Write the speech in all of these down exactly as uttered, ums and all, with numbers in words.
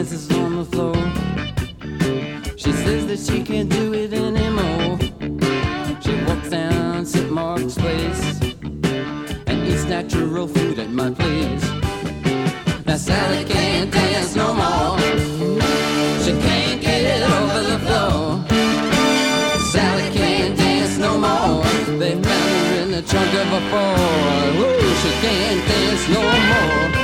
dances on the floor. She says that she can't do it anymore. She walks down Saint Mark's Place and eats natural food at my place. Now Sally can't dance no more. She can't get over the floor. Sally can't dance no more. They found her in the trunk of a Ford. Woo, she can't dance no more.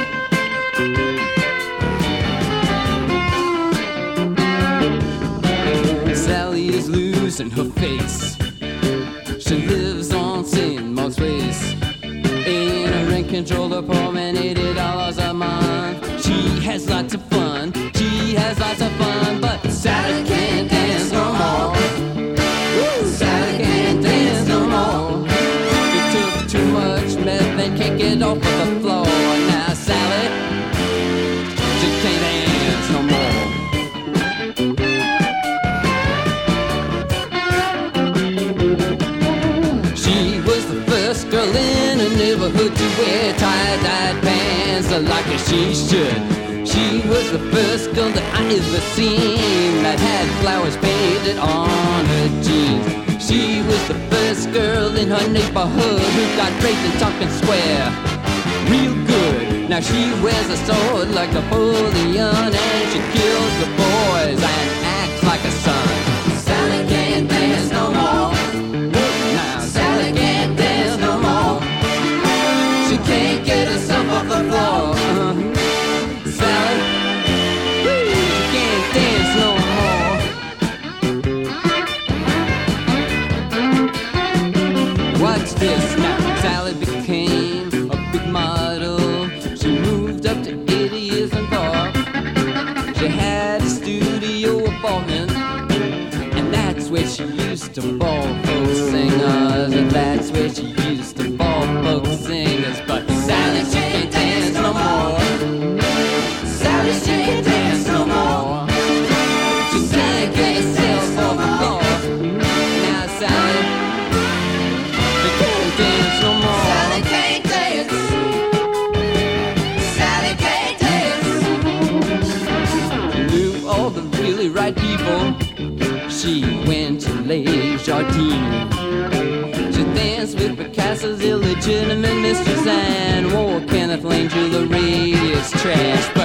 Sally is losing her face. She lives on Saint Mark's Place in a rent-controlled apartment, eighty dollars a month. She has lots of fun. She has lots of fun, but Sally can't dance no more. Woo, Sally can't dance no more. She took too much meth and can't get off of the floor. Now Sally, she can't dance no more. She was the first girl in her neighborhood to wear tie-dyed pants like she should. She was the first girl that I ever seen that had flowers painted on her jeans. She was the first girl in her neighborhood who got raped in Tompkins Square real good. Now she wears a sword like Napoleon, and she kills the boys and acts like a son. Sally can't dance no more. Now Sally can't dance no more. She can't get herself off the floor. Uh-huh. Sally, woo, she can't dance no more. Watch this now. Sally became a big model. She moved up to eightieth and Park. She had a studio apartment, and that's where she used to ball folk singers. And that's where she used to ball folk singers. But Sally, she can't dance no more. Sally, she can't dance no more. She can't get herself off the floor. Now Sally, she can't dance no more. Sally can't dance. Sally can't dance. Knew all the really right people. She went to Les Jardins. She danced with Picasso's illegitimate mistress and wore Kenneth Lane jewelry. It's trash, but